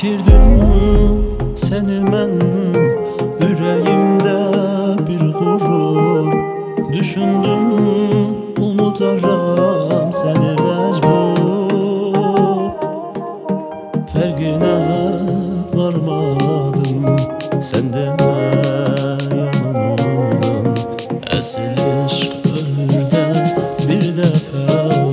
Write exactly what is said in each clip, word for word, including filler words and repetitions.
Bitirdim seni mən ürəyimdə bir qurur. Düşündüm unudaram səni məcbur. Fərqinə varmadım, sən demə yanımdan. Əsl eşq ölür də bir dəfə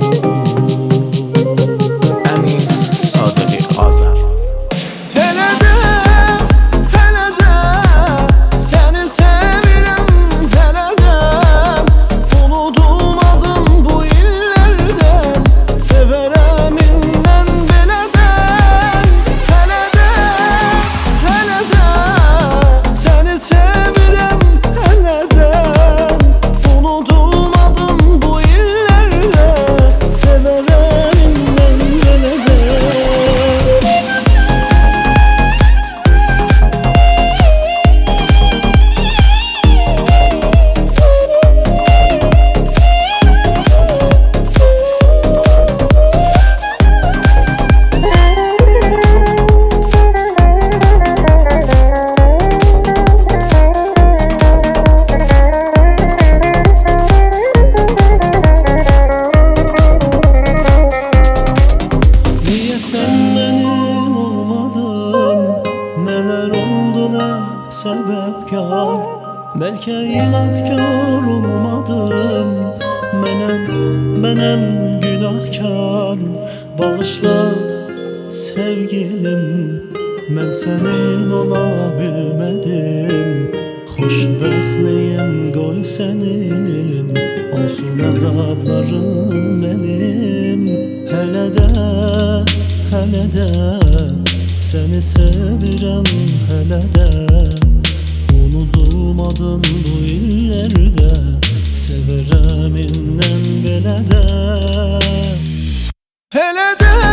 sebepkar. Belki inadkar olmadım, Menem, menem günahkar. Bağışla sevgilim, ben senin olabilmedim. Xoşbəxtliyim qoy senin, olsun azabların benim. Hələ də, hələ də seni sevirəm, hələ də unudulmadın bu illərdə. Severəm indən belə də, hələ də